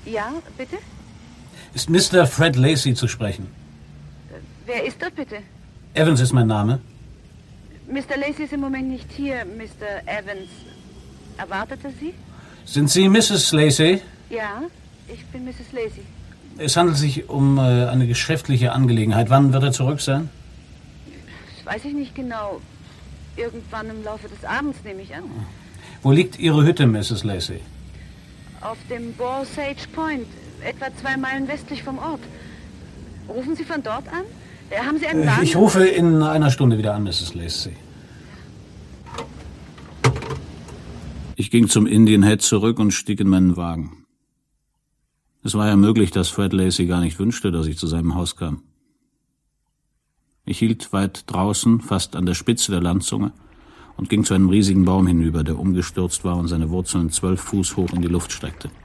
Ja, bitte? Ist Mr. Fred Lacey zu sprechen? Wer ist dort, bitte? Evans ist mein Name. Mr. Lacey ist im Moment nicht hier, Mr. Evans. Erwartet er Sie? Sind Sie Mrs. Lacey? Ja, ich bin Mrs. Lacey. Es handelt sich um eine geschäftliche Angelegenheit. Wann wird er zurück sein? Das weiß ich nicht genau. Irgendwann im Laufe des Abends, nehme ich an. Wo liegt Ihre Hütte, Mrs. Lacey? Auf dem Ball Sage Point, etwa 2 Meilen westlich vom Ort. Rufen Sie von dort an? Haben Sie einen Wagen? Ich rufe in einer Stunde wieder an, Mrs. Lacey. Ich ging zum Indian Head zurück und stieg in meinen Wagen. Es war ja möglich, dass Fred Lacey gar nicht wünschte, dass ich zu seinem Haus kam. Ich hielt weit draußen, fast an der Spitze der Landzunge, und ging zu einem riesigen Baum hinüber, der umgestürzt war und seine Wurzeln 12 Fuß hoch in die Luft streckte.